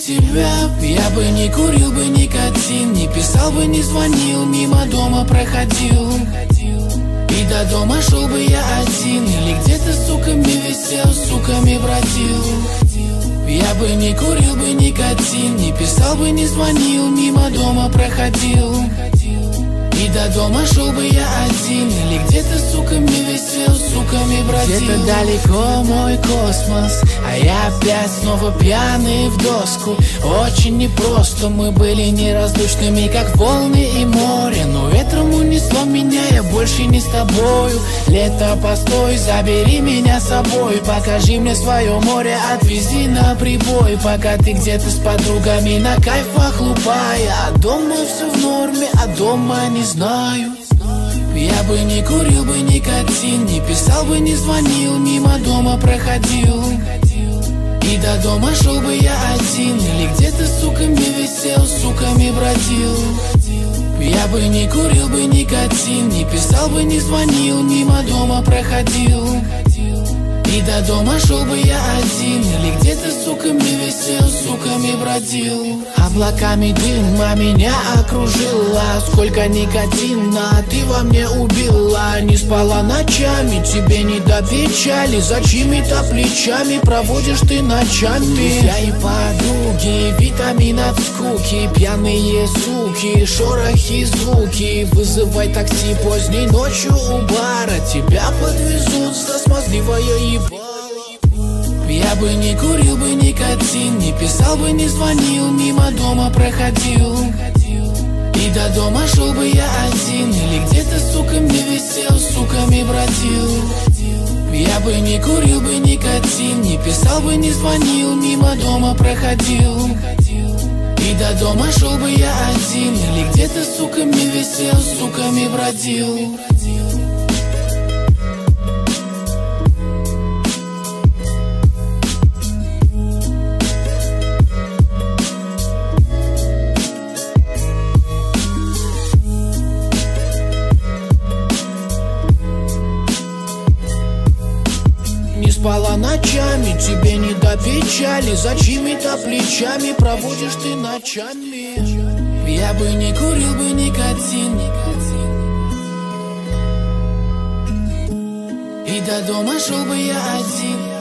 тебя, я бы не курил бы никотин, не писал бы, не звонил, мимо дома проходил. И до дома шел бы я один, или где-то с суками висел, с суками бродил. Я бы не курил бы никотин, не писал бы, не звонил, мимо дома проходил. И до дома шел бы я один, или где-то с суками висел, с суками бродил. Где-то далеко мой космос, а я опять снова пьяный в доску. Очень непросто, мы были неразлучными, как волны и море. Но ветром унесло меня, я больше не с тобою. Лето, постой, забери меня с собой. Покажи мне свое море, отвези на прибой. Пока ты где-то с подругами на кайфах лупая. А дома все в норме, а дома не знаю. Я бы не курил бы никотин, не писал бы, не звонил, мимо дома проходил. И до дома шел бы я один, или где-то с суками висел, с суками бродил. Я бы не курил бы никотин, не писал бы, не звонил, мимо дома проходил. И до дома шел бы я один, или где-то с суками висел, с суками бродил. Облаками дыма меня окружила, сколько никотина ты во мне убила. Не спала ночами, тебе не до печали, за чьими-то плечами проводишь ты ночами. Я и подруги, витамин от скуки, пьяные суки, шорохи, звуки. Вызывай такси поздней ночью у бара, тебя подвезут за смазливое ебало. Я бы не курил бы никотин, не писал бы, не звонил, мимо дома проходил. И до дома шел бы я один, или где-то с суками висел, с суками бродил. Я бы не курил бы никотин, не писал бы, не звонил, мимо дома проходил. И до дома шел бы я один, или где-то с суками висел, с суками бродил. Не спала ночами, тебе не до печали, за чьими-то плечами проводишь ты ночами. Я бы не курил бы никотин, и до дома шел бы я один.